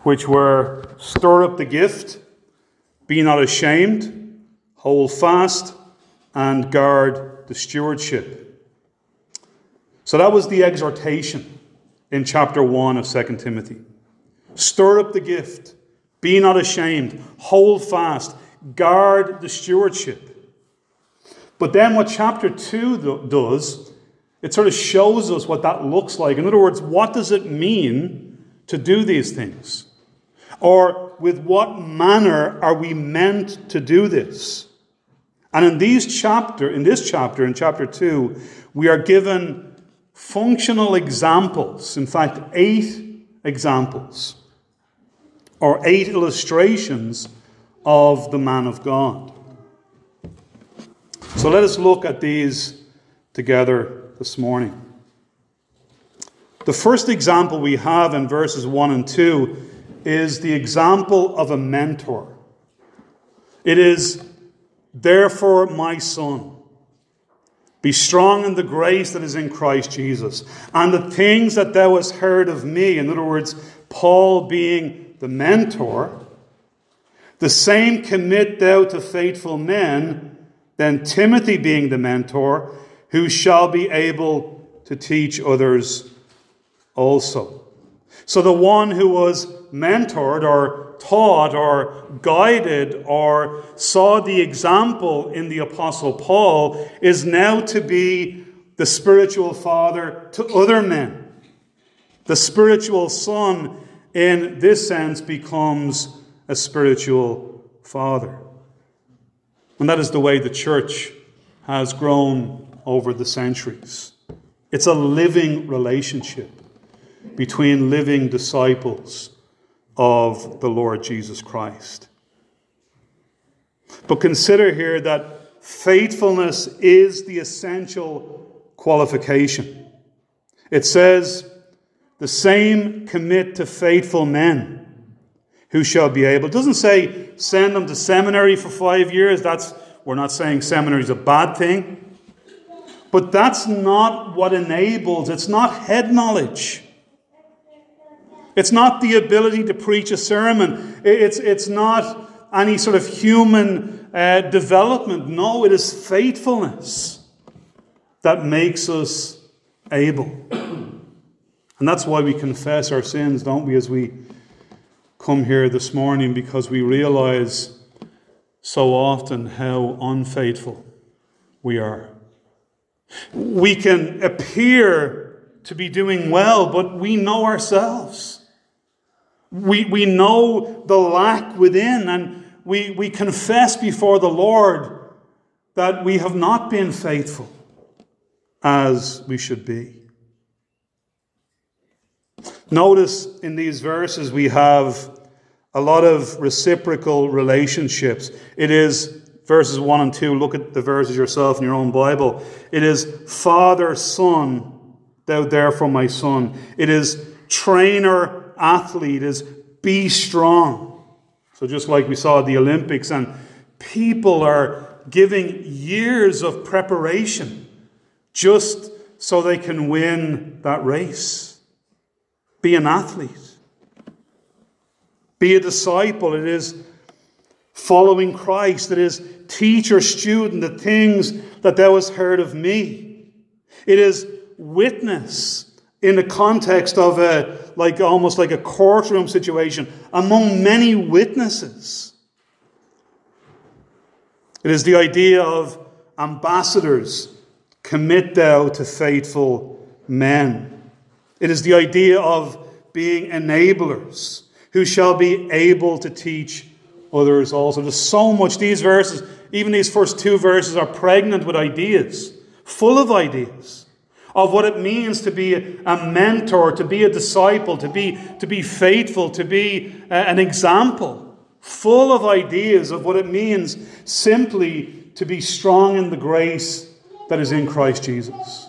which were stir up the gift, be not ashamed, hold fast, and guard the stewardship. So that was the exhortation in chapter 1 of 2 Timothy. Stir up the gift, be not ashamed, hold fast, guard the stewardship. But then what chapter 2 does, it sort of shows us what that looks like. In other words, what does it mean to do these things? Or with what manner are we meant to do this? And in this chapter, in chapter 2, we are given functional examples. In fact, 8 examples, or 8 illustrations of the man of God. So let us look at these together this morning. The first example we have in verses 1 and 2 is the example of a mentor. It is, therefore, my son, be strong in the grace that is in Christ Jesus, and the things that thou hast heard of me. In other words, Paul being the mentor, the same commit thou to faithful men, then Timothy being the mentor, who shall be able to teach others also. So the one who was mentored or taught or guided or saw the example in the Apostle Paul is now to be the spiritual father to other men. The spiritual son, in this sense, becomes a spiritual father. And that is the way the church has grown over the centuries. It's a living relationship between living disciples of the Lord Jesus Christ. But consider here that faithfulness is the essential qualification. It says, the same commit to faithful men who shall be able. It doesn't say send them to seminary for 5 years. We're not saying seminary is a bad thing. But that's not what enables. It's not head knowledge. It's not the ability to preach a sermon. It's not any sort of human development. No, it is faithfulness that makes us able. And that's why we confess our sins, don't we, as we come here this morning, because we realize so often how unfaithful we are. We can appear to be doing well, but we know ourselves. We know the lack within, and we confess before the Lord that we have not been faithful as we should be. Notice in these verses we have a lot of reciprocal relationships. It is verses 1 and 2. Look at the verses yourself in your own Bible. It is Father, Son, thou therefore my son. It is trainer, athlete. It is be strong. So just like we saw at the Olympics, and people are giving years of preparation just so they can win that race. Be an athlete. Be a disciple. It is following Christ. It is teacher, student, the things that thou hast heard of me. It is witness in the context of almost like a courtroom situation among many witnesses. It is the idea of ambassadors. Commit thou to faithful men. It is the idea of being enablers who shall be able to teach others also. There's so much. These verses, even these first 2 verses, are pregnant with ideas, full of ideas of what it means to be a mentor, to be a disciple, to be faithful, to be an example, full of ideas of what it means simply to be strong in the grace that is in Christ Jesus.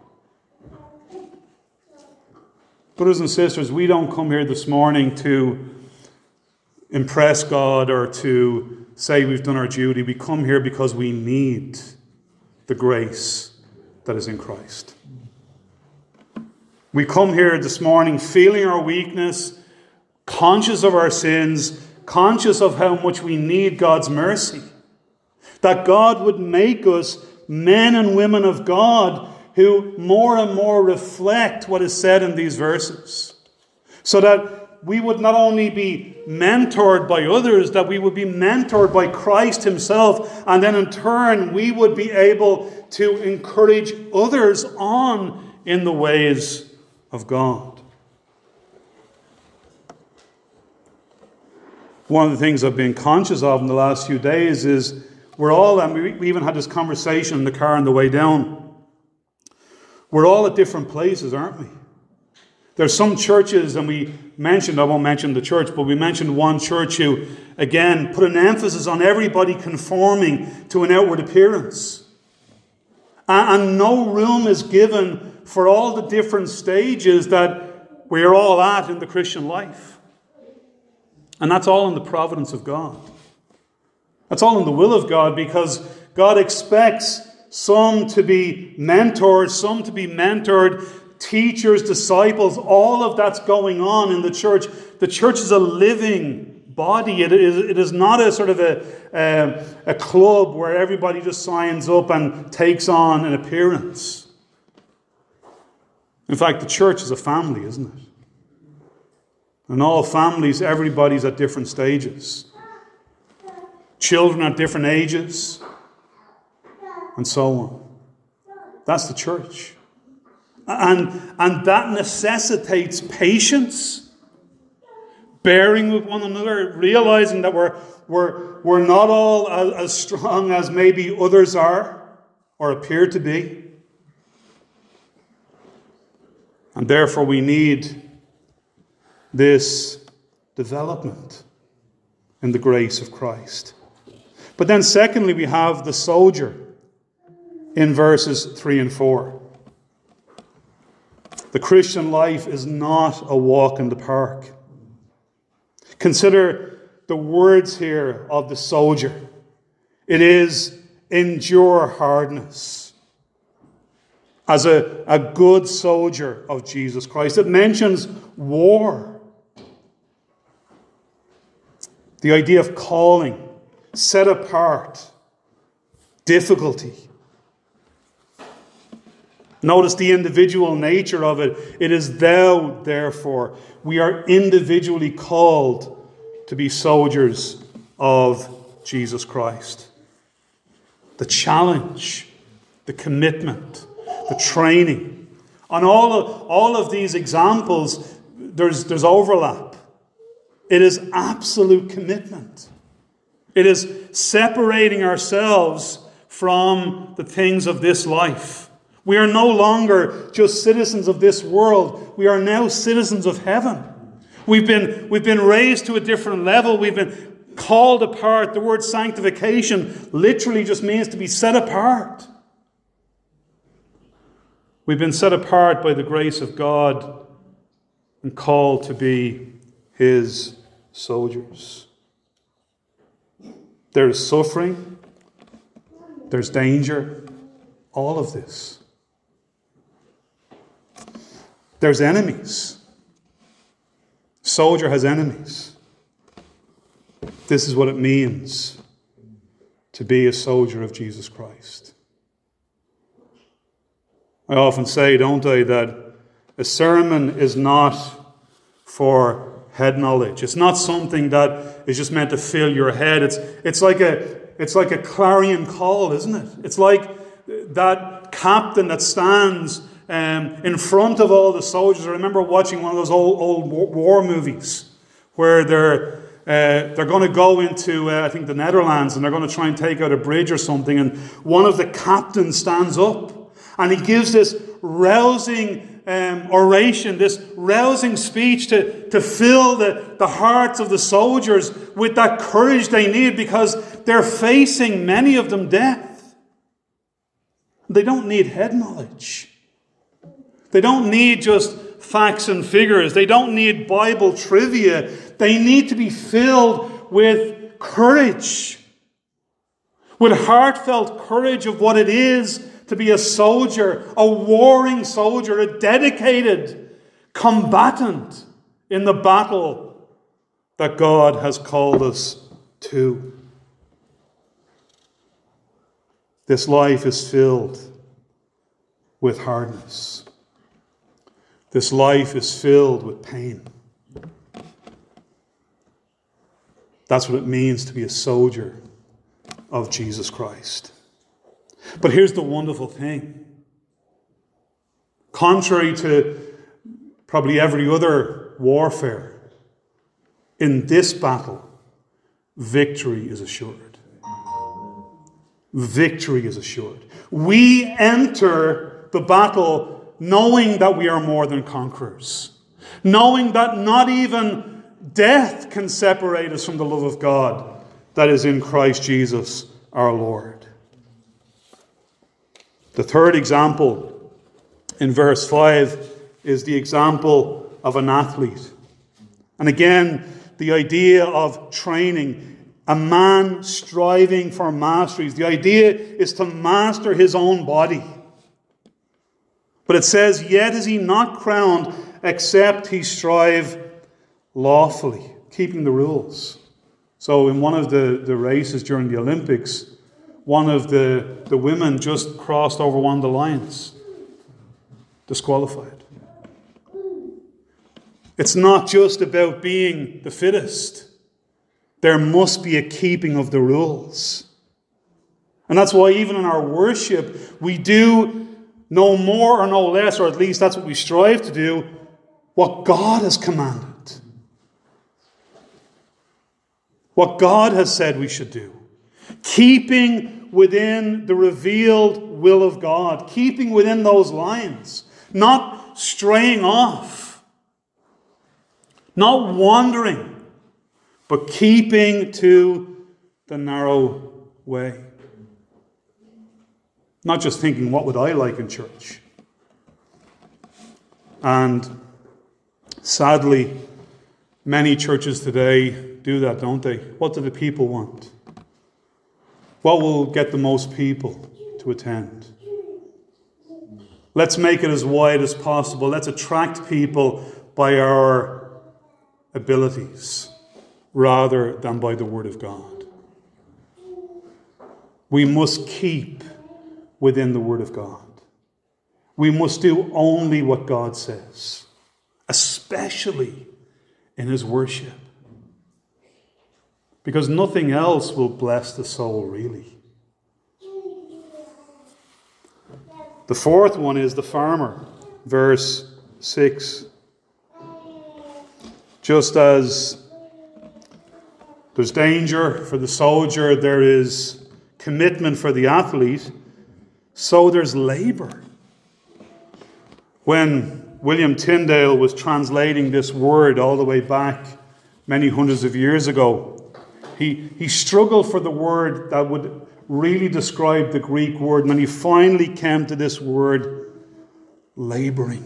Brothers and sisters, we don't come here this morning to impress God or to say we've done our duty. We come here because we need the grace that is in Christ. We come here this morning feeling our weakness, conscious of our sins, conscious of how much we need God's mercy. That God would make us men and women of God who more and more reflect what is said in these verses. So that we would not only be mentored by others, that we would be mentored by Christ himself, and then in turn we would be able to encourage others on in the ways of God. One of the things I've been conscious of in the last few days is we're all, and we even had this conversation in the car on the way down, we're all at different places, aren't we? There's some churches, and I won't mention the church, but we mentioned one church who, again, put an emphasis on everybody conforming to an outward appearance. And no room is given for all the different stages that we're all at in the Christian life. And that's all in the providence of God. That's all in the will of God, because God expects some to be mentors, some to be mentored, teachers, disciples, all of that's going on in the church. The church is a living body. It is not a sort of a club where everybody just signs up and takes on an appearance. In fact, the church is a family, isn't it? In all families, everybody's at different stages. Children at different ages, and so on. That's the church. And that necessitates patience, bearing with one another, realizing that we're not all as strong as maybe others are or appear to be. And therefore we need this development in the grace of Christ. But then secondly, we have the soldier in verses 3 and 4. The Christian life is not a walk in the park. Consider the words here of the soldier. It is endure hardness. As a good soldier of Jesus Christ. It mentions war. The idea of calling, set apart, difficulty. Notice the individual nature of it. It is thou, therefore. We are individually called to be soldiers of Jesus Christ. The challenge, the commitment, the training. On all of these examples, there's overlap. It is absolute commitment. It is separating ourselves from the things of this life. We are no longer just citizens of this world. We are now citizens of heaven. We've been raised to a different level. We've been called apart. The word sanctification literally just means to be set apart. We've been set apart by the grace of God and called to be his soldiers. There is suffering. There's danger. All of this. There's enemies. Soldier has enemies. This is what it means to be a soldier of Jesus Christ. I often say, don't I, that a sermon is not for head knowledge. It's not something that is just meant to fill your head. It's like a clarion call, isn't it? It's like that captain that stands in front of all the soldiers. I remember watching one of those old war movies where they're going to go into, I think, the Netherlands, and they're going to try and take out a bridge or something, and one of the captains stands up and he gives this rousing oration, this rousing speech to fill the hearts of the soldiers with that courage they need, because they're facing, many of them, death. They don't need head knowledge. They don't need just facts and figures. They don't need Bible trivia. They need to be filled with courage, with heartfelt courage of what it is to be a soldier, a warring soldier, a dedicated combatant in the battle that God has called us to. This life is filled with hardness. This life is filled with pain. That's what it means to be a soldier of Jesus Christ. But here's the wonderful thing. Contrary to probably every other warfare, in this battle, victory is assured. Victory is assured. We enter the battle knowing that we are more than conquerors. Knowing that not even death can separate us from the love of God that is in Christ Jesus our Lord. The third example in verse 5 is the example of an athlete. And again, the idea of training, a man striving for masteries. The idea is to master his own body. But it says, yet is he not crowned except he strive lawfully, keeping the rules. So in one of the races during the Olympics, one of the women just crossed over one of the lines. Disqualified. It's not just about being the fittest. There must be a keeping of the rules. And that's why even in our worship, we do no more or no less, or at least that's what we strive to do, what God has commanded. What God has said we should do. Keeping within the revealed will of God. Keeping within those lines. Not straying off. Not wandering. But keeping to the narrow way. Not just thinking, what would I like in church? And sadly, many churches today do that, don't they? What do the people want? What will get the most people to attend? Let's make it as wide as possible. Let's attract people by our abilities rather than by the Word of God. We must keep within the Word of God. We must do only what God says, especially in His worship. Because nothing else will bless the soul, really. The fourth one is the farmer, verse 6. Just as there's danger for the soldier, there is commitment for the athlete, so there's labor. When William Tyndale was translating this word all the way back many hundreds of years ago, he struggled for the word that would really describe the Greek word, and then he finally came to this word, laboring.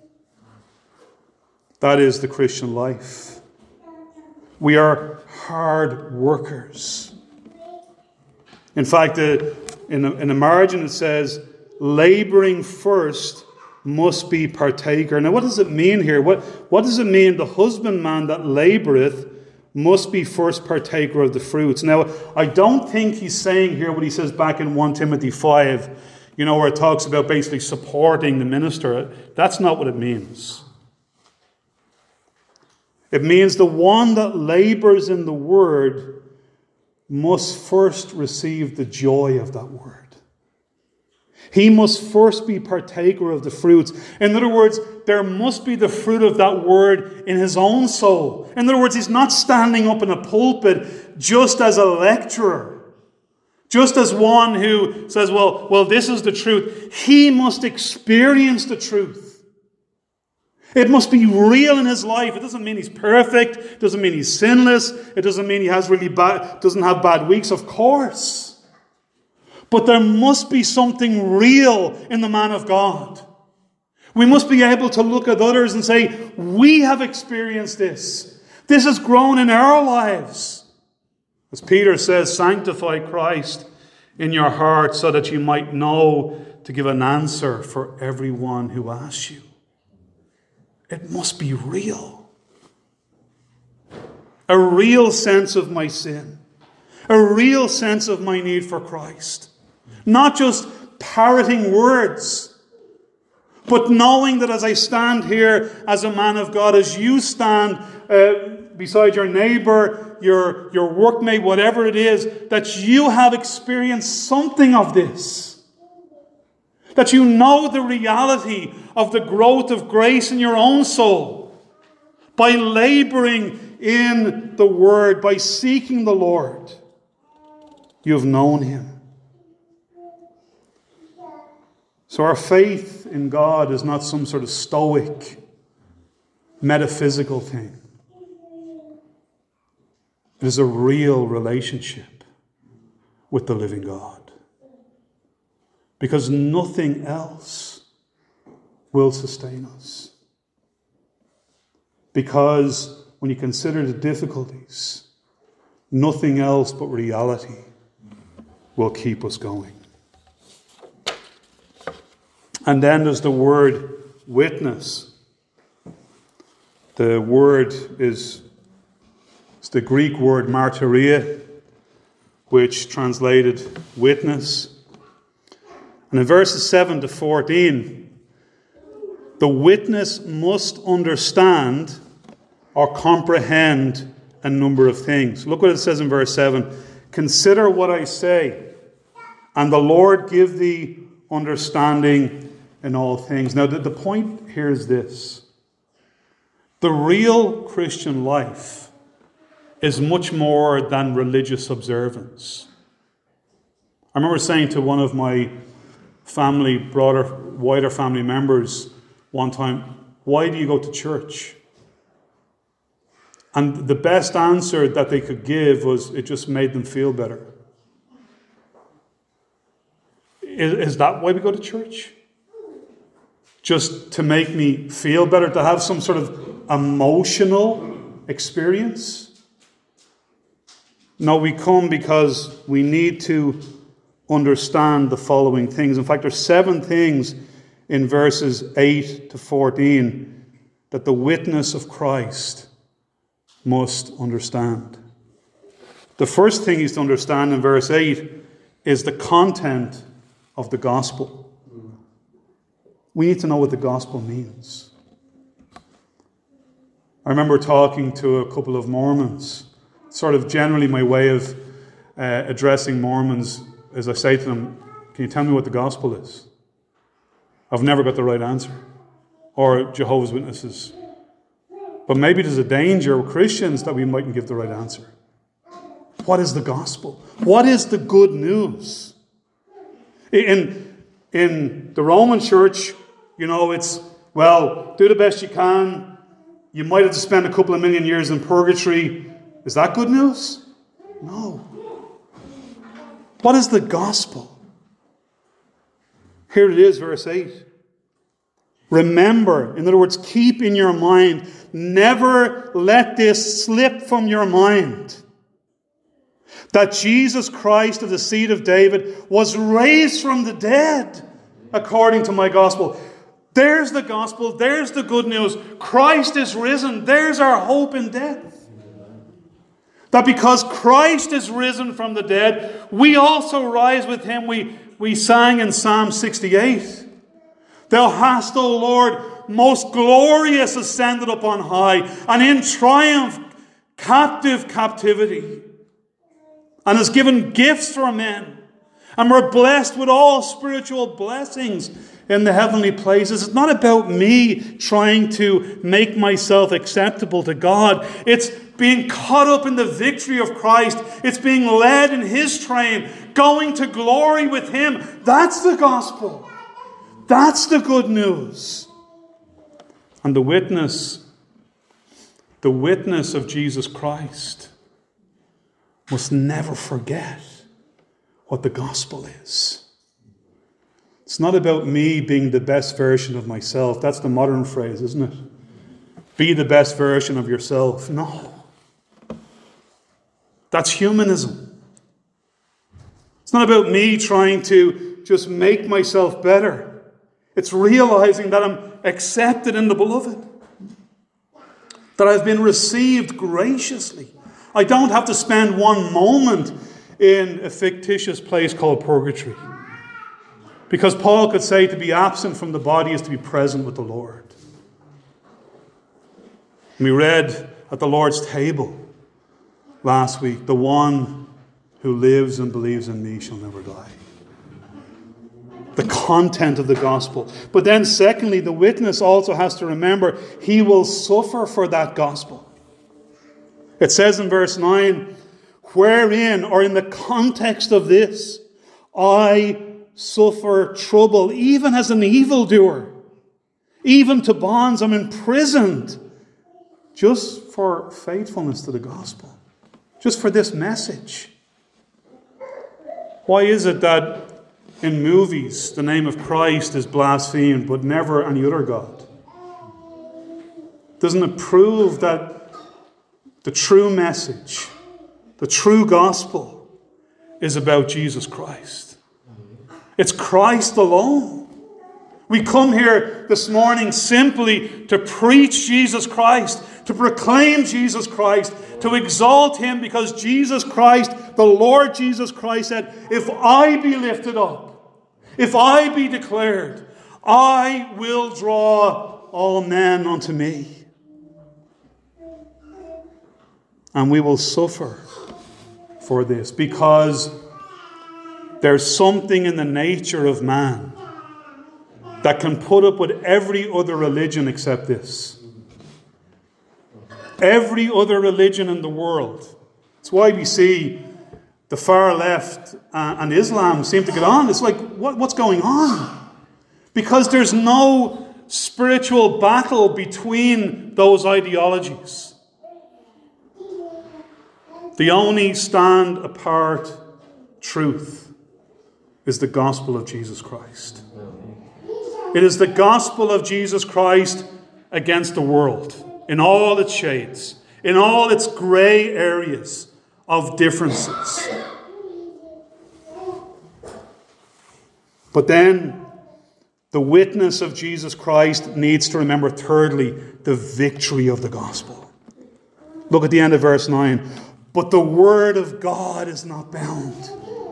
That is the Christian life. We are hard workers. In fact, in the margin it says, laboring first must be partaker. Now what does it mean here? What does it mean, the husbandman that laboureth must be first partaker of the fruits? Now, I don't think he's saying here what he says back in 1 Timothy 5, where it talks about basically supporting the minister. That's not what it means. It means the one that labours in the word must first receive the joy of that word. He must first be partaker of the fruits. In other words, there must be the fruit of that word in his own soul. In other words, he's not standing up in a pulpit just as a lecturer, just as one who says, well, this is the truth. He must experience the truth. It must be real in his life. It doesn't mean he's perfect. It doesn't mean he's sinless. It doesn't mean he has doesn't have bad weeks, of course. But there must be something real in the man of God. We must be able to look at others and say, we have experienced this. This has grown in our lives. As Peter says, sanctify Christ in your heart so that you might know to give an answer for everyone who asks you. It must be real. a real sense of my sin, a real sense of my need for Christ. Not just parroting words, but knowing that as I stand here as a man of God, as you stand beside your neighbor, your workmate, whatever it is, that you have experienced something of this. That you know the reality of the growth of grace in your own soul by laboring in the Word, by seeking the Lord. You have known Him. So our faith in God is not some sort of stoic, metaphysical thing. It is a real relationship with the living God. Because nothing else will sustain us. Because when you consider the difficulties, nothing else but reality will keep us going. And then there's the word witness. The word is the Greek word martyria, which translated witness. And in verses 7 to 14, the witness must understand or comprehend a number of things. Look what it says in verse 7. Consider what I say, and the Lord give thee understanding in all things. Now, the point here is this. The real Christian life is much more than religious observance. I remember saying to one of my wider family members one time, why do you go to church? And the best answer that they could give was, it just made them feel better. Is that why we go to church? Just to make me feel better, to have some sort of emotional experience? No, we come because we need to understand the following things. In fact, there's 7 things in verses 8 to 14 that the witness of Christ must understand. The first thing he's to understand in verse 8 is the content of the gospel. We need to know what the gospel means. I remember talking to a couple of Mormons. Sort of generally my way of addressing Mormons is I say to them, can you tell me what the gospel is? I've never got the right answer. Or Jehovah's Witnesses. But maybe there's a danger with Christians that we mightn't give the right answer. What is the gospel? What is the good news? In the Roman church, it's, well, do the best you can. You might have to spend a couple of million years in purgatory. Is that good news? No. What is the gospel? Here it is, verse 8. Remember, in other words, keep in your mind, never let this slip from your mind, that Jesus Christ of the seed of David was raised from the dead according to my gospel. There's the gospel. There's the good news. Christ is risen. There's our hope in death. That because Christ is risen from the dead, we also rise with him. We sang in Psalm 68. Thou hast, O Lord, most glorious ascended up on high, and in triumph captivity, and has given gifts for men, and we're blessed with all spiritual blessings in the heavenly places. It's not about me trying to make myself acceptable to God. It's being caught up in the victory of Christ. It's being led in his train, going to glory with him. That's the gospel. That's the good news. And the witness of Jesus Christ must never forget what the gospel is. It's not about me being the best version of myself. That's the modern phrase, isn't it? Be the best version of yourself. No. That's humanism. It's not about me trying to just make myself better. It's realizing that I'm accepted in the beloved. that I've been received graciously. I don't have to spend one moment in a fictitious place called purgatory. Because Paul could say to be absent from the body is to be present with the Lord. And we read at the Lord's table last week, the one who lives and believes in me shall never die. The content of the gospel. But then secondly, the witness also has to remember he will suffer for that gospel. It says in verse 9, wherein, or in the context of this, I suffer trouble, even as an evildoer, even to bonds. I'm imprisoned just for faithfulness to the gospel, just for this message. Why is it that in movies the name of Christ is blasphemed, but never any other God? Doesn't it prove that the true message, the true gospel, is about Jesus Christ? It's Christ alone. We come here this morning simply to preach Jesus Christ, to proclaim Jesus Christ, to exalt him, because Jesus Christ, the Lord Jesus Christ, said, if I be lifted up, if I be declared, I will draw all men unto me. And we will suffer for this, because there's something in the nature of man that can put up with every other religion except this. Every other religion in the world. That's why we see the far left and Islam seem to get on. It's like, what's going on? Because there's no spiritual battle between those ideologies. The only stand apart truth is the gospel of Jesus Christ. It is the gospel of Jesus Christ against the world, in all its shades, in all its grey areas of differences. But then, the witness of Jesus Christ needs to remember, thirdly, the victory of the gospel. Look at the end of verse 9. But the word of God is not bound.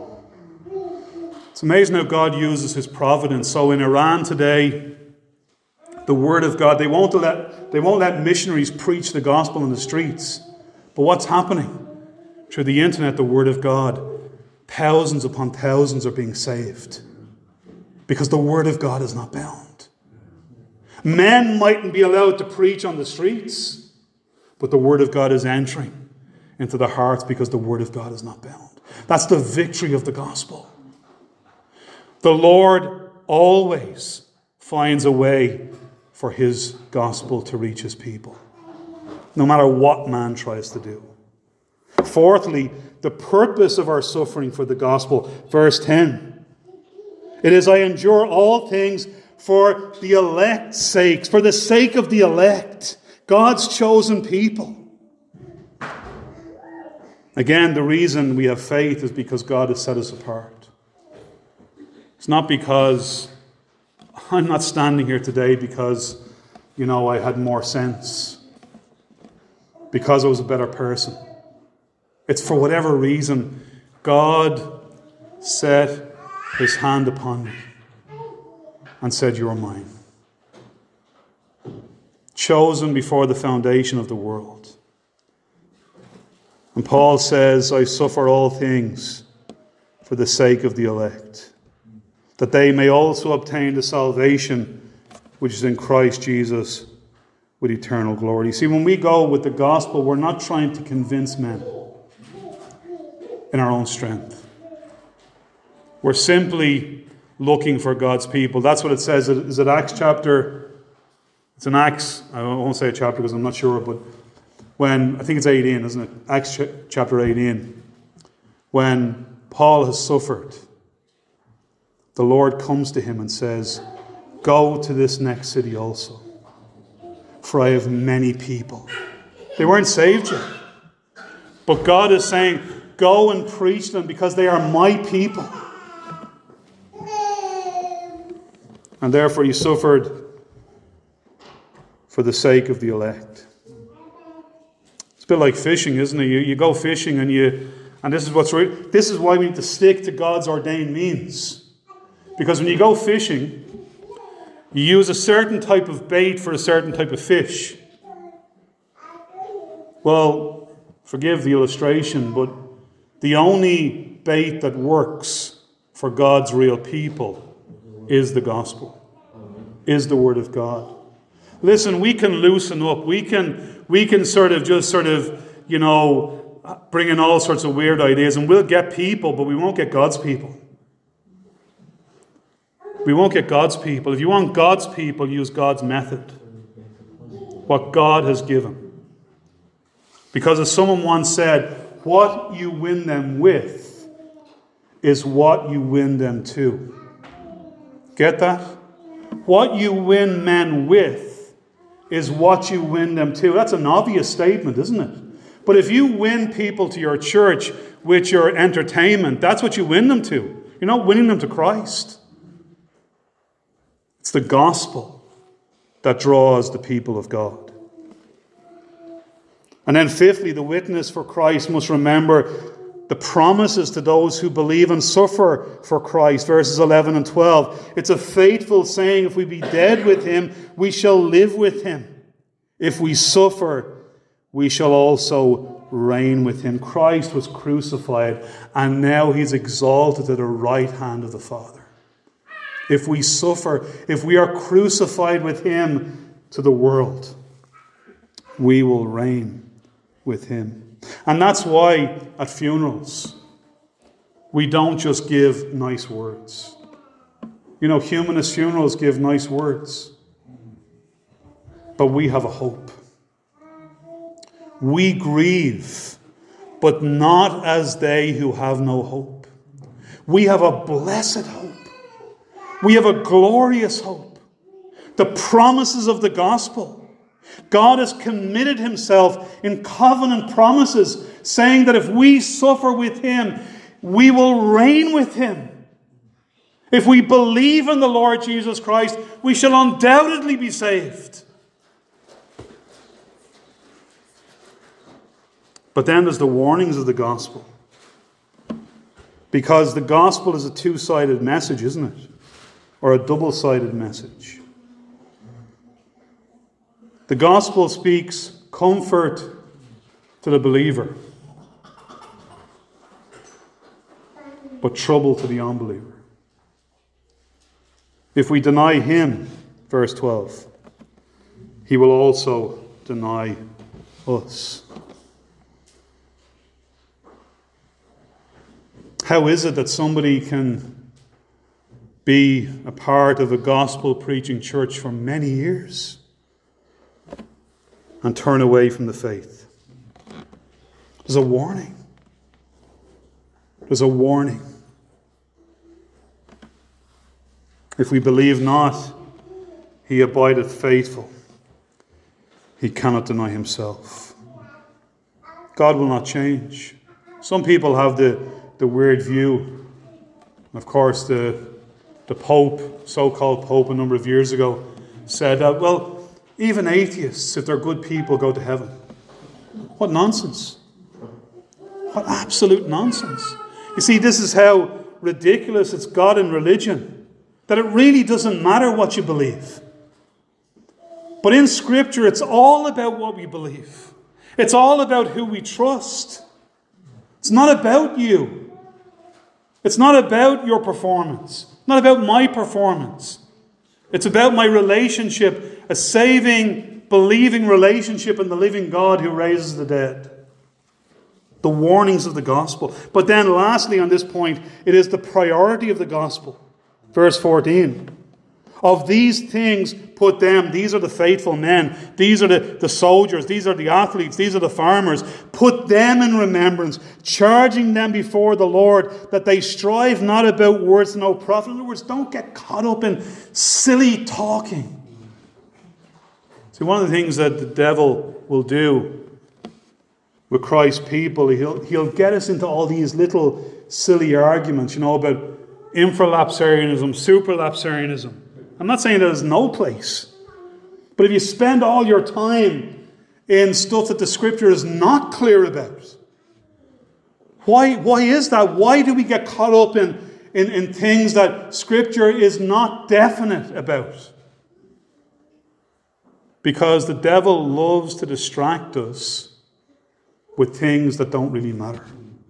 It's amazing how God uses his providence. So in Iran today, the word of God, they won't let missionaries preach the gospel in the streets. But what's happening? Through the internet, the word of God, thousands upon thousands are being saved. Because the word of God is not bound. Men mightn't be allowed to preach on the streets, but the word of God is entering into the hearts because the word of God is not bound. That's the victory of the gospel. The Lord always finds a way for his gospel to reach his people, no matter what man tries to do. Fourthly, the purpose of our suffering for the gospel. Verse 10. It is, I endure all things for the elect's sakes, for the sake of the elect, God's chosen people. Again, the reason we have faith is because God has set us apart. It's not because I'm not standing here today because, I had more sense, because I was a better person. It's for whatever reason, God set his hand upon me and said, you're mine. Chosen before the foundation of the world. And Paul says, I suffer all things for the sake of the elect, that they may also obtain the salvation which is in Christ Jesus with eternal glory. You see, when we go with the gospel, we're not trying to convince men in our own strength. We're simply looking for God's people. That's what it says. Is it Acts chapter? It's in Acts. I won't say a chapter because I'm not sure, but I think it's 18, isn't it? Acts chapter 18. When Paul has suffered, the Lord comes to him and says, go to this next city also, for I have many people. They weren't saved yet. But God is saying, go and preach them because they are my people. And therefore he suffered for the sake of the elect. bit like fishing, isn't it? You go fishing and this is this is why we need to stick to God's ordained means. Because when you go fishing, you use a certain type of bait for a certain type of fish. Well, forgive the illustration, but the only bait that works for God's real people is the gospel, is the word of God. Listen, we can loosen up. We can sort of bring in all sorts of weird ideas, and we'll get people, but we won't get God's people. We won't get God's people. If you want God's people, use God's method. What God has given. Because as someone once said, what you win them with is what you win them to. Get that? What you win men with is what you win them to. That's an obvious statement, isn't it? But if you win people to your church with your entertainment, that's what you win them to. You're not winning them to Christ. It's the gospel that draws the people of God. And then fifthly, the witness for Christ must remember the promises to those who believe and suffer for Christ. Verses 11 and 12. It's a faithful saying, if we be dead with him, we shall live with him. If we suffer, we shall also reign with him. Christ was crucified, and now he's exalted at the right hand of the Father. If we suffer, if we are crucified with him to the world, we will reign with him. And that's why at funerals, we don't just give nice words. Humanist funerals give nice words. But we have a hope. We grieve, but not as they who have no hope. We have a blessed hope. We have a glorious hope. The promises of the gospel. God has committed himself in covenant promises, saying that if we suffer with him, we will reign with him. If we believe in the Lord Jesus Christ, we shall undoubtedly be saved. But then there's the warnings of the gospel. Because the gospel is a two-sided message, isn't it? Or a double-sided message. The gospel speaks comfort to the believer, but trouble to the unbeliever. If we deny him, verse 12, he will also deny us. How is it that somebody can be a part of a gospel-preaching church for many years and turn away from the faith? There's a warning. There's a warning. If we believe not, he abideth faithful. He cannot deny himself. God will not change. Some people have the weird view. Of course, the Pope, so-called Pope a number of years ago, said that, well, even atheists, if they're good people, go to heaven. What nonsense. What absolute nonsense. You see, this is how ridiculous it's got in religion, that it really doesn't matter what you believe. But in Scripture, it's all about what we believe. It's all about who we trust. It's not about you. It's not about your performance. It's not about my performance. It's about my relationship, a saving, believing relationship in the living God who raises the dead. The warnings of the gospel. But then lastly on this point, it is the priority of the gospel. Verse 14. Of these things put them, these are the faithful men, these are the soldiers, these are the athletes, these are the farmers. Put them in remembrance, charging them before the Lord that they strive not about words to no profit. In other words, don't get caught up in silly talking. See, one of the things that the devil will do with Christ's people, he'll get us into all these little silly arguments, about infralapsarianism, supralapsarianism. I'm not saying there's no place. But if you spend all your time in stuff that the Scripture is not clear about. Why is that? Why do we get caught up in things that Scripture is not definite about? Because the devil loves to distract us with things that don't really matter.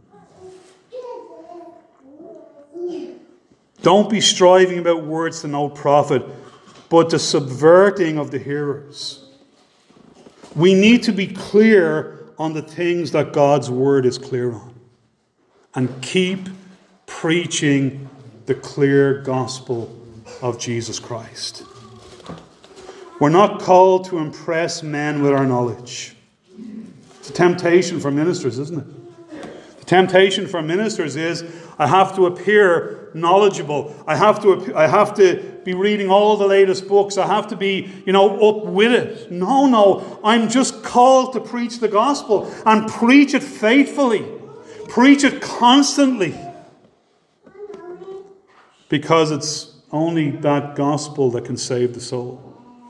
Don't be striving about words to no profit, but the subverting of the hearers. We need to be clear on the things that God's word is clear on. And keep preaching the clear gospel of Jesus Christ. We're not called to impress men with our knowledge. It's a temptation for ministers, isn't it? The temptation for ministers is, I have to appear knowledgeable. I have to be reading all the latest books. I have to be, up with it. No. I'm just called to preach the gospel and preach it faithfully. Preach it constantly. Because it's only that gospel that can save the soul.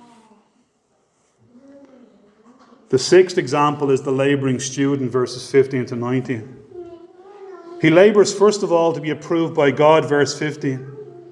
The sixth example is the labouring student, verses 15 to 19. He labours, first of all, to be approved by God, verse 15.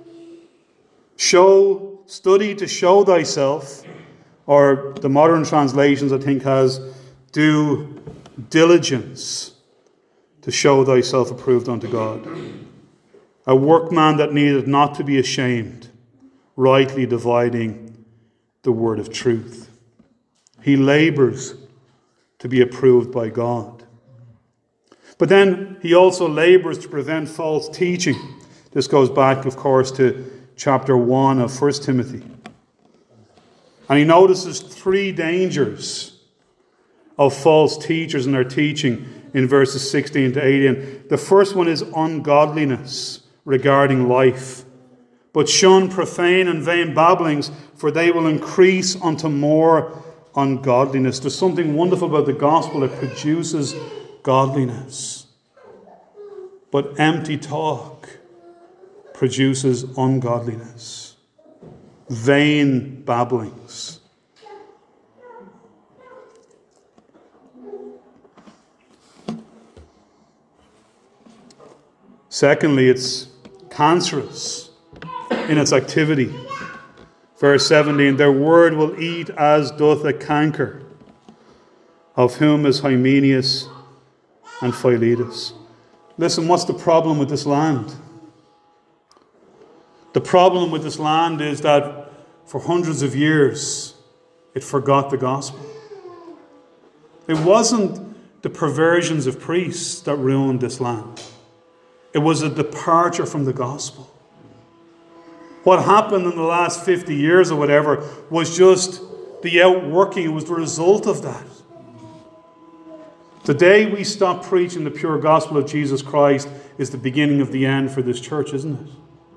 Study to show thyself, or the modern translations, I think, has do diligence to show thyself approved unto God. A workman that needeth not to be ashamed, rightly dividing the word of truth. He labours to be approved by God. But then he also labours to prevent false teaching. This goes back, of course, to chapter 1 of 1 Timothy. And he notices three dangers of false teachers and their teaching in verses 16 to 18. The first one is ungodliness regarding life. But shun profane and vain babblings, for they will increase unto more ungodliness. There's something wonderful about the gospel. It produces godliness. But empty talk produces ungodliness. Vain babblings. Secondly, it's cancerous in its activity. Verse 17, their word will eat as doth a canker, of whom is Hymenaeus and Philetus. Listen, what's the problem with this land? The problem with this land is that for hundreds of years, it forgot the gospel. It wasn't the perversions of priests that ruined this land. It was a departure from the gospel. What happened in the last 50 years or whatever was just the outworking. It was the result of that. The day we stop preaching the pure gospel of Jesus Christ is the beginning of the end for this church, isn't it?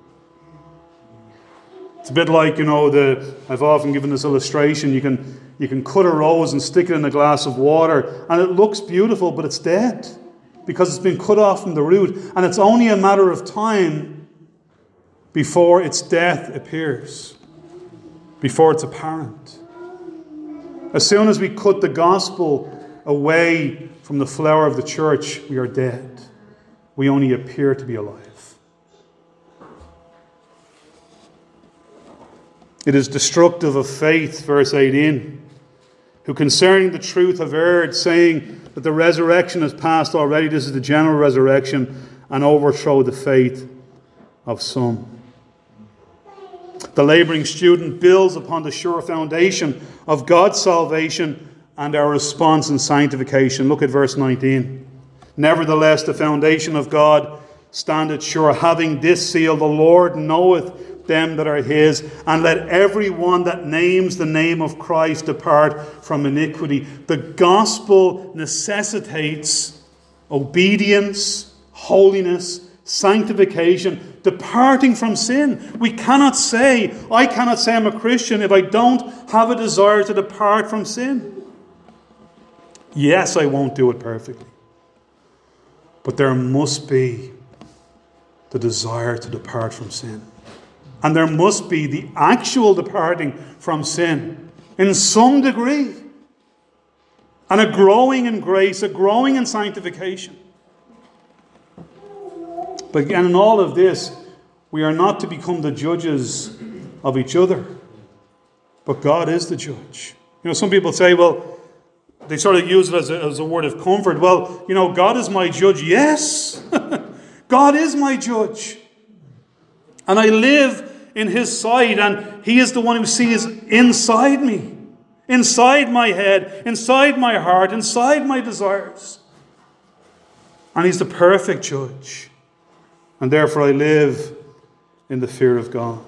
It's a bit like, I've often given this illustration. You can cut a rose and stick it in a glass of water, and it looks beautiful, but it's dead because it's been cut off from the root. And it's only a matter of time before its death appears, before it's apparent. As soon as we cut the gospel away from the flower of the church, we are dead. We only appear to be alive. It is destructive of faith, verse 18, who concerning the truth have erred, saying that the resurrection has passed already. This is the general resurrection, and overthrow the faith of some. The labouring student builds upon the sure foundation of God's salvation and our response in sanctification. Look at verse 19. Nevertheless, the foundation of God standeth sure, having this seal, the Lord knoweth them that are his, and let every one that names the name of Christ depart from iniquity. The gospel necessitates obedience, holiness, sanctification, departing from sin. I cannot say I'm a Christian if I don't have a desire to depart from sin. Yes, I won't do it perfectly. But there must be the desire to depart from sin. And there must be the actual departing from sin in some degree. and a growing in grace, a growing in sanctification. But again, in all of this, we are not to become the judges of each other, but God is the judge. Some people say, well, they sort of use it as a word of comfort. Well, God is my judge. Yes, God is my judge. And I live in his sight, and he is the one who sees inside me, inside my head, inside my heart, inside my desires. And he's the perfect judge. And therefore I live in the fear of God.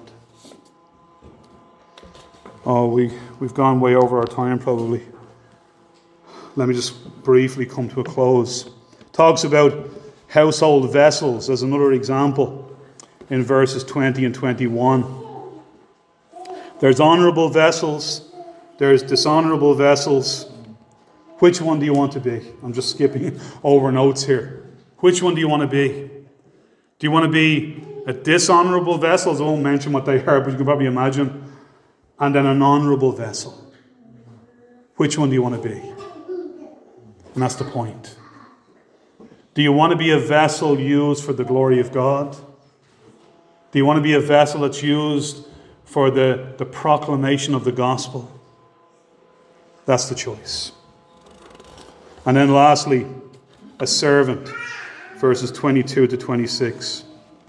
Oh, we've gone way over our time probably. Let me just briefly come to a close. Talks about household vessels as another example in verses 20 and 21. There's honourable vessels. There's dishonourable vessels. Which one do you want to be? I'm just skipping over notes here. Which one do you want to be? Do you want to be a dishonourable vessel? I won't mention what they are, but you can probably imagine. And then an honourable vessel. Which one do you want to be? And that's the point. Do you want to be a vessel used for the glory of God? Do you want to be a vessel that's used for the proclamation of the gospel? That's the choice. And then lastly, a servant. Verses 22 to 26.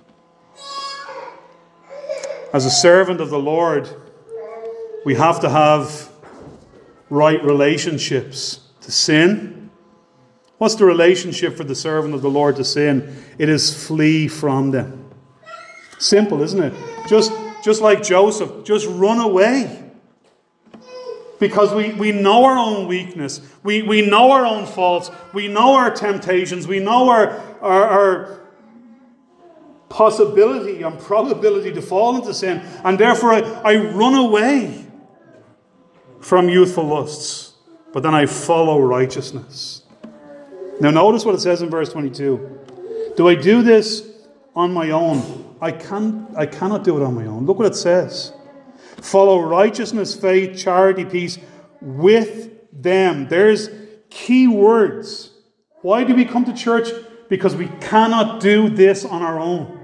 As a servant of the Lord, we have to have right relationships to sin. What's the relationship for the servant of the Lord to sin? It is flee from them. Simple, isn't it? Just like Joseph, just run away. Because we know our own weakness. We know our own faults. We know our temptations. We know our possibility and probability to fall into sin. And therefore I run away from youthful lusts. But then I follow righteousness. Now notice what it says in verse 22. Do I do this on my own? I cannot do it on my own. Look what it says. Follow righteousness, faith, charity, peace with them. There's key words. Why do we come to church? Because we cannot do this on our own.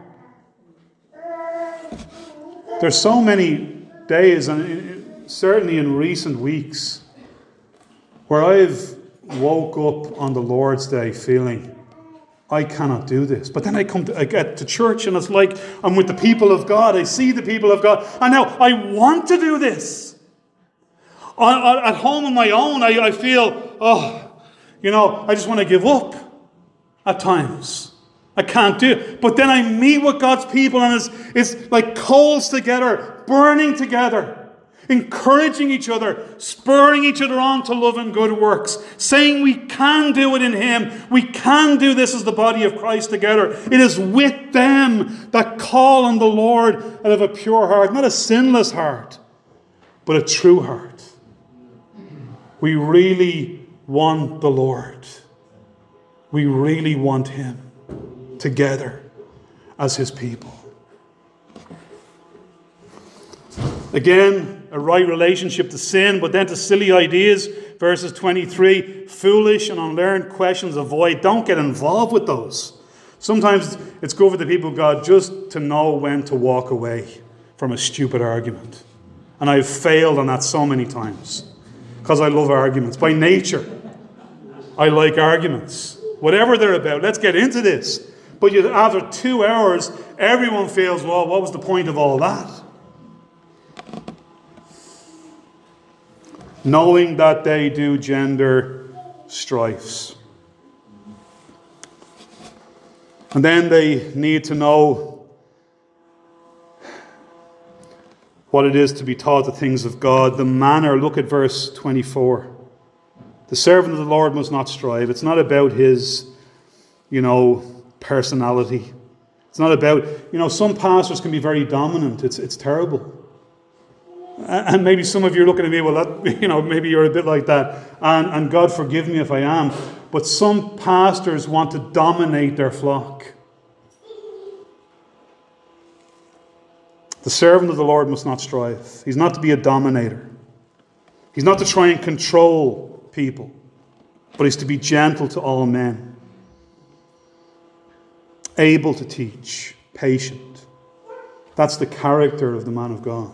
There's so many days, and certainly in recent weeks, where I've woke up on the Lord's Day feeling, I cannot do this. But then I get to church and it's like I'm with the people of God. I see the people of God. And now I want to do this. At home on my own, I feel, I just want to give up at times. I can't do it. But then I meet with God's people and it's like coals together, burning together. Encouraging each other, spurring each other on to love and good works, saying we can do it in Him. We can do this as the body of Christ together. It is with them that call on the Lord out of a pure heart, not a sinless heart, but a true heart. We really want the Lord. We really want Him together as His people. Again, a right relationship to sin, but then to silly ideas. Verses 23, foolish and unlearned questions avoid. Don't get involved with those. Sometimes it's good for the people of God just to know when to walk away from a stupid argument. And I've failed on that so many times. Because I love arguments. By nature, I like arguments. Whatever they're about, let's get into this. But after 2 hours, everyone feels, well, what was the point of all that? Knowing that they do gender strifes. And then they need to know what it is to be taught the things of God. The manner, look at verse 24. The servant of the Lord must not strive. It's not about his, personality. It's not about, some pastors can be very dominant. It's terrible. And maybe some of you are looking at me, well, that, maybe you're a bit like that. And God forgive me if I am. But some pastors want to dominate their flock. The servant of the Lord must not strive. He's not to be a dominator. He's not to try and control people. but he's to be gentle to all men, able to teach, patient. That's the character of the man of God.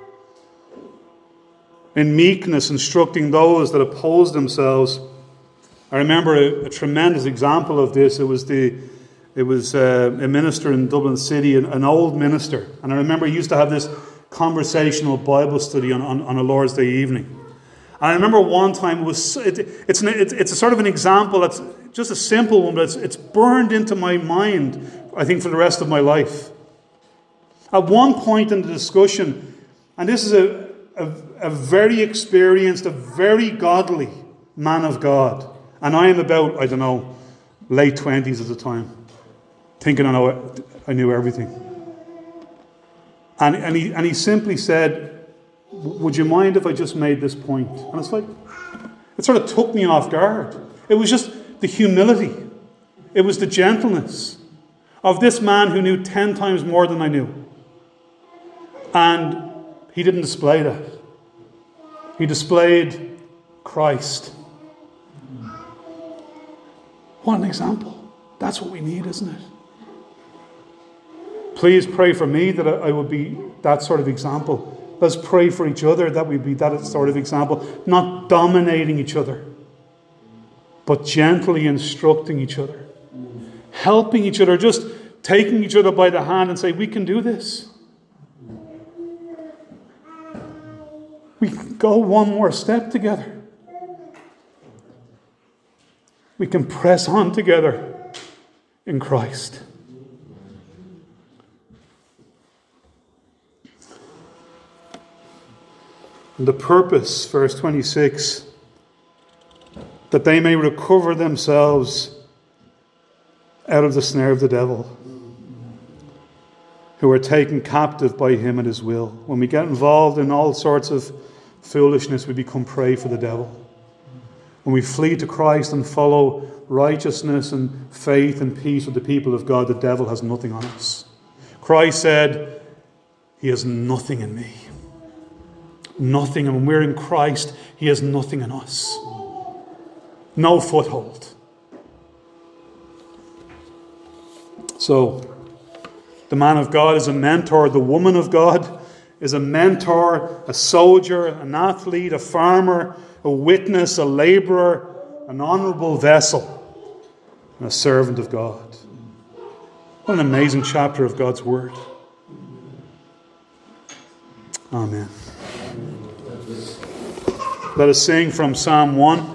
In meekness, instructing those that oppose themselves. I remember a tremendous example of this. It was a minister in Dublin City, an old minister. And I remember he used to have this conversational Bible study on a Lord's Day evening. And I remember one time, it's a sort of an example that's just a simple one, but it's burned into my mind, I think, for the rest of my life. At one point in the discussion, and this is a very experienced, a very godly man of God. And I am about, late 20s at the time, thinking I knew everything. And he simply said, would you mind if I just made this point? And it's like, it sort of took me off guard. It was just the humility. It was the gentleness of this man who knew 10 times more than I knew. And he didn't display that. He displayed Christ. What an example. That's what we need, isn't it? Please pray for me that I would be that sort of example. Let's pray for each other that we be that sort of example. Not dominating each other, but gently instructing each other. Helping each other, just taking each other by the hand and say, we can do this. We can go one more step together. We can press on together in Christ. And the purpose, verse 26, that they may recover themselves out of the snare of the devil, who are taken captive by him at his will. When we get involved in all sorts of foolishness, we become prey for the devil. When we flee to Christ and follow righteousness and faith and peace with the people of God, the devil has nothing on us. Christ said, he has nothing in me. Nothing. And when we're in Christ, he has nothing in us. No foothold. So, the man of God is a mentor. The woman of God is a mentor, a soldier, an athlete, a farmer, a witness, a laborer, an honorable vessel, and a servant of God. What an amazing chapter of God's Word. Amen. Let us sing from Psalm 1.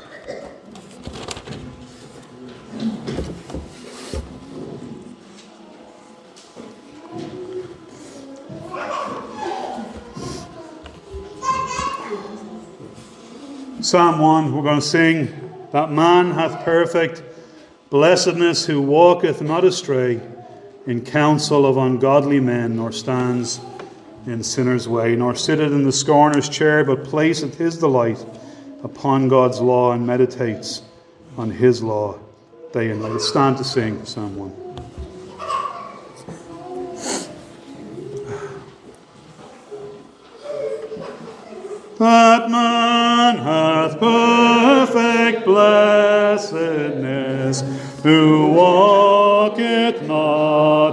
Psalm 1, we're going to sing, that man hath perfect blessedness who walketh not astray in counsel of ungodly men, nor stands in sinners' way, nor sitteth in the scorner's chair, but placeth his delight upon God's law and meditates on his law day and night. Let's stand to sing Psalm 1. That man hath perfect blessedness, who walketh not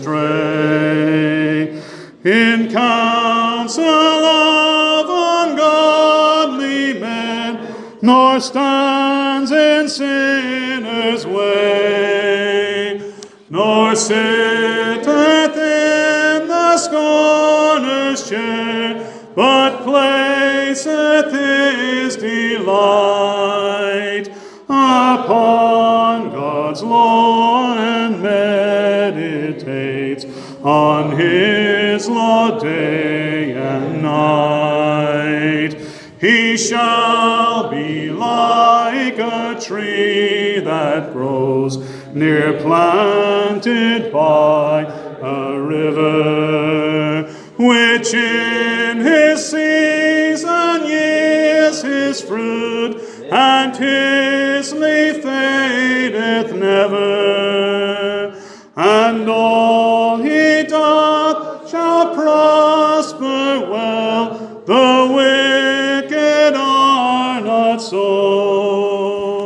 astray in counsel of ungodly men, nor stands in sinners' way, nor sitteth in the scorner's chair, but placeth his delight upon God's law and meditates on his law day and night. He shall be like a tree that grows near planted by a river, which in his season yields his fruit, and his leaf fadeth never. And all he doth shall prosper well, the wicked are not so.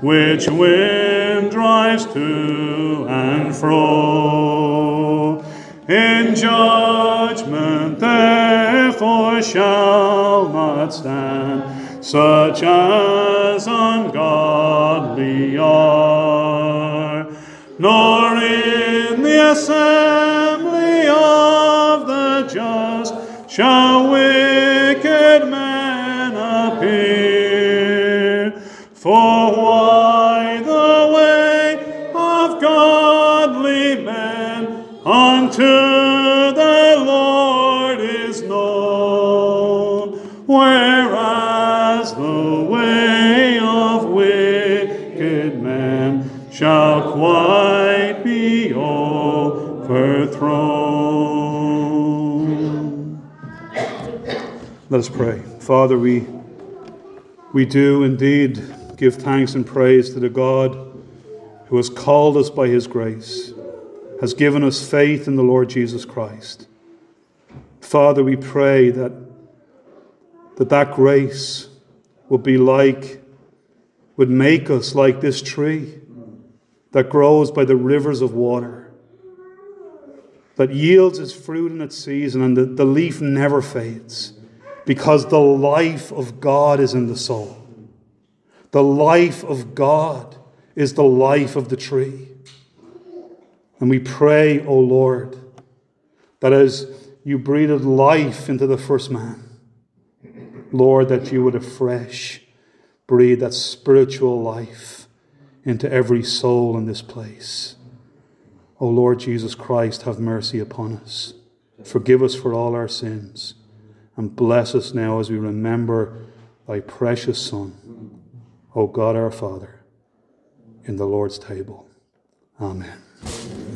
which wind drives to and fro. In judgment therefore shall not stand such as ungodly are, nor in the assembly of the just shall wicked men appear. For why the way of godly men unto the Lord is known, whereas the way of wicked men shall quite be overthrown. Let us pray. Father, we do indeed give thanks and praise to the God who has called us by his grace, has given us faith in the Lord Jesus Christ. Father, we pray that grace would make us like this tree that grows by the rivers of water, that yields its fruit in its season, and the leaf never fades, because the life of God is in the soul. The life of God is the life of the tree. And we pray, O Lord, that as you breathed life into the first man, Lord, that you would afresh breathe that spiritual life into every soul in this place. O Lord Jesus Christ, have mercy upon us. Forgive us for all our sins, and bless us now as we remember thy precious Son, O God our Father, in the Lord's table. Amen.